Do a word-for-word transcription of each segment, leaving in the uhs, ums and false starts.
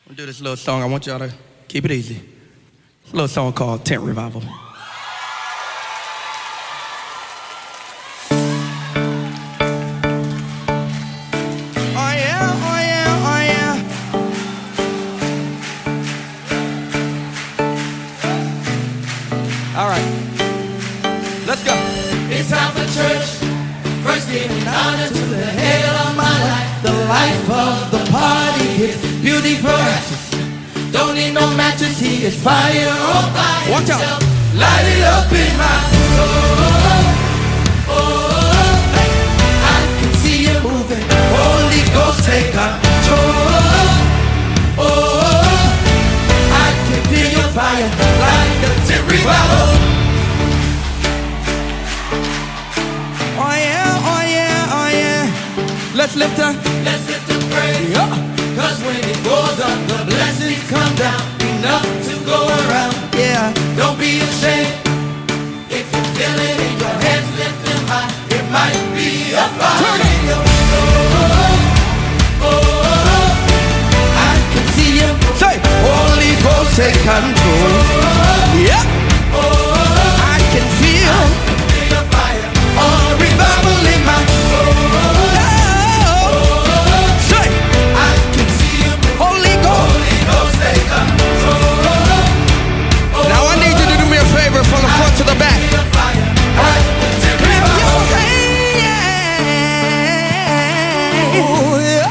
I'm gonna do this little song. I want y'all to keep it easy. It's a little song called Tent Revival. Oh yeah, oh yeah, oh yeah. All right, let's go. It's time for church. First giving honor to the head of my life. The life of the party is beautiful. Don't need no matches, he is fire all by Watch out. himself. Light it up in my soul. Oh, I can see you moving. Holy Ghost, take control. Oh, I can feel your fire like a tent revival. Oh yeah, oh yeah, oh yeah. Let's lift her. Let's lift the praise. Yeah. Cause when it goes up, the blessings come down. Enough to go around. Yeah. Don't be ashamed. If you feel it in your hands, lift them high. It might be a fire in your soul. Oh, I can see you. Say, Holy Ghost, take control. yeah. Oh, I can feel. I can feel your fire. Oh, revival in my soul. Say, I can see you. Holy Ghost. Holy Ghost, take control. Now I need you to do me a favor from the front to the back. Feel your fire. Right, tent Clap revival. your hands. Oh, yeah.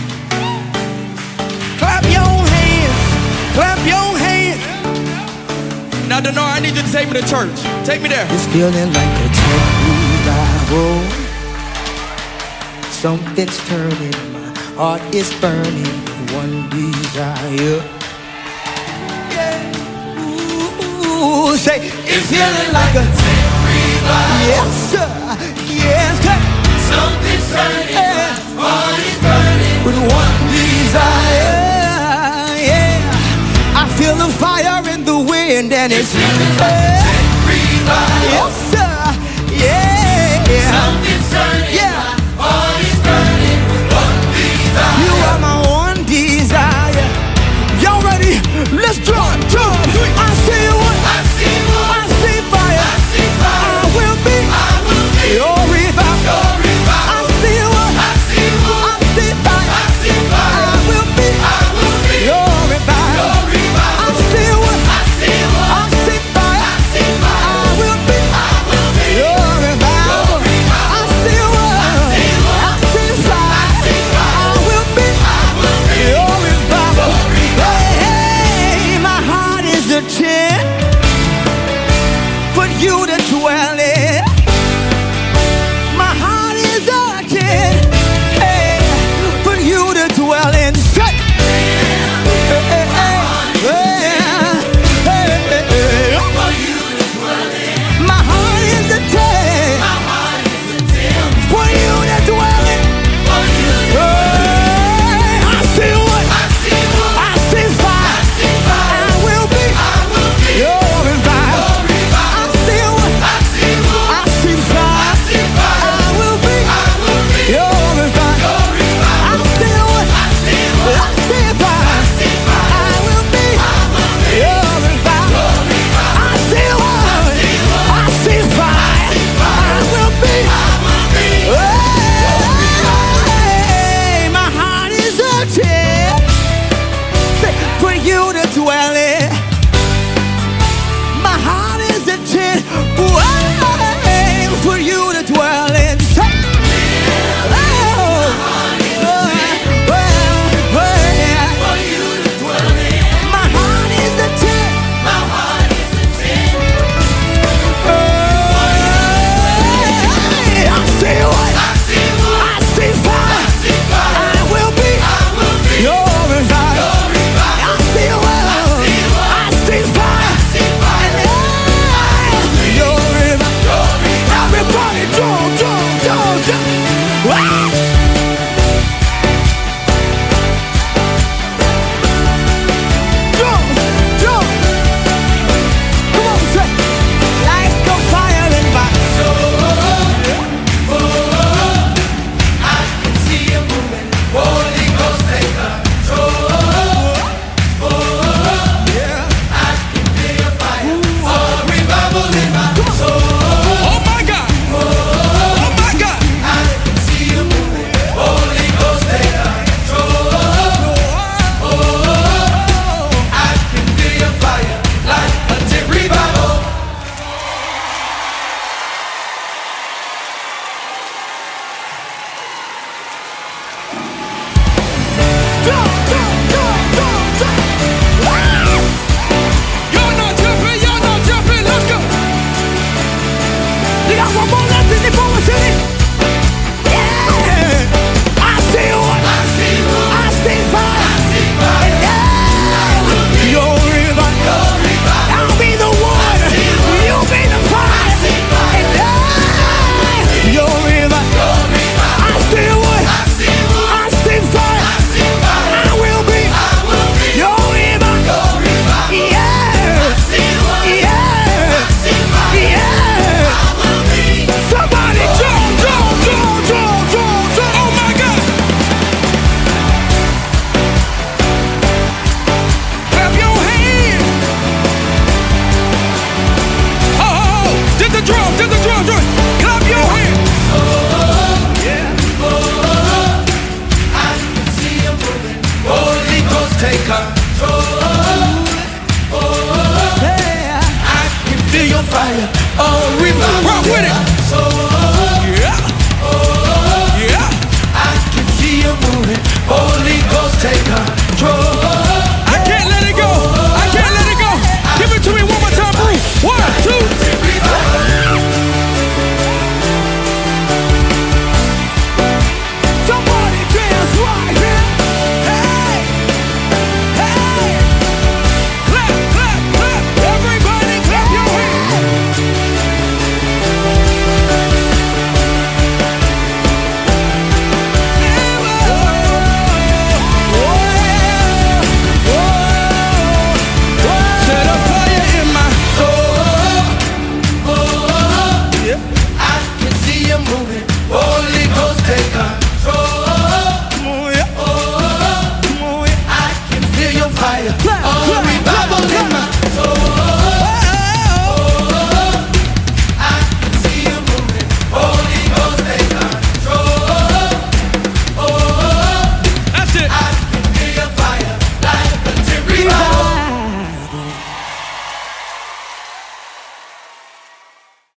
Clap your hands. Clap your hands. Now, Denard, I need you to take me to church. Take me there. It's feeling like a tent revival. Something's turning, my heart is burning with one desire. Ooh, say, It's feeling like a tent revival. yes, sir, yes, sir. Something's turning, Yeah. my heart is burning With one desire, yeah. I feel the fire in the wind and it's feeling like a tent revival. yes, sir, yeah. Something's turning, Yeah. my heart is burning with one desire. You are my one desire. Y'all ready? Let's jump, jump. I see what I see one, I see fire. I see fire. I will be I will be your revival. your I revival. see what I see one, I see fire. I see fire. I will be I will be your revival. your revival. I see what I see one, I see fire. I see fire. I will be I take control. Oh, yeah. I can feel your fire. Oh, revival. Rock with it. Oh, yeah. oh, Yeah. I can see you moving. Oh,